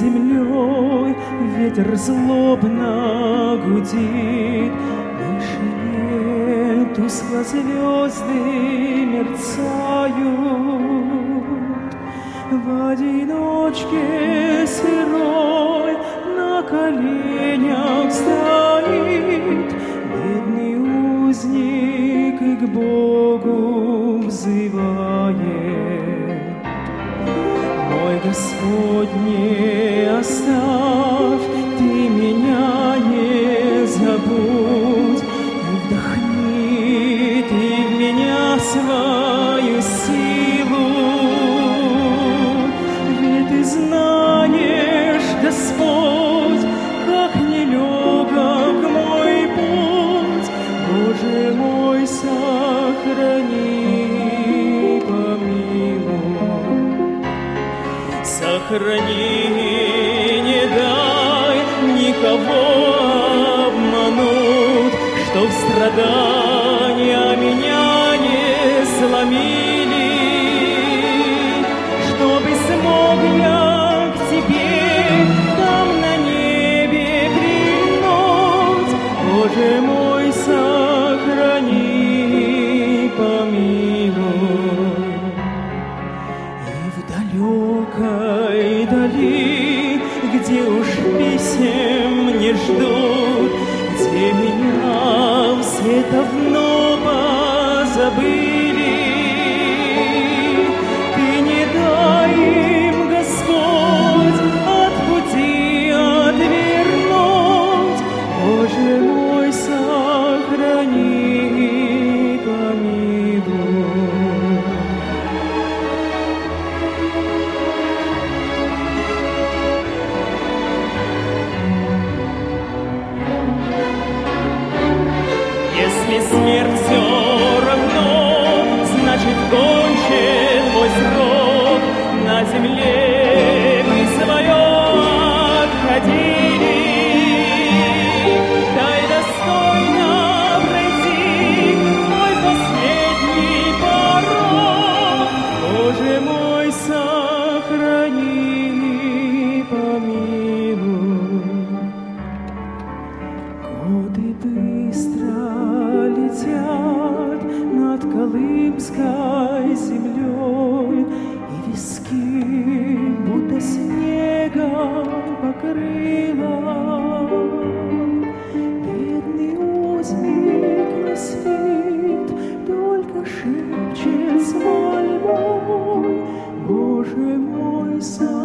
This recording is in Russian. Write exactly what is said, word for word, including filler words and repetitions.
землей ветер злобно гудит, больше нет, тускло звезды мерцают. В одиночке сырой на коленях стоит бедный узник и к Богу взывает. Мой Господь, не оставь, Ты меня не забудь, и вдохни Ты в меня свою силу. Ведь Ты знаешь, Господь, как нелегок мой путь, Боже мой, сохрани, помилуй. Сохрани, не дай никого обмануть, чтоб страдания меня не сломили, чтобы смог я к Тебе там на небе прильнуть. Боже мой, сохрани, помилуй. И в далекой дали, где уж писем не ждут, где меня все давно позабыли, Ты не дай им, Господь, от пути отвернуть. Боже мой, сохрани, помилуй. Если смерть все равно, значит кончен мой срок. На земле мы свое отходили, дай достойно пройти мой последний порог. Боже мой, сохрани, помилуй. Годы быстро летят над колымской землей, и виски будто снегом покрыла. Бедный узник не спит, только шепчет с мольбой: Боже мой, сохрани.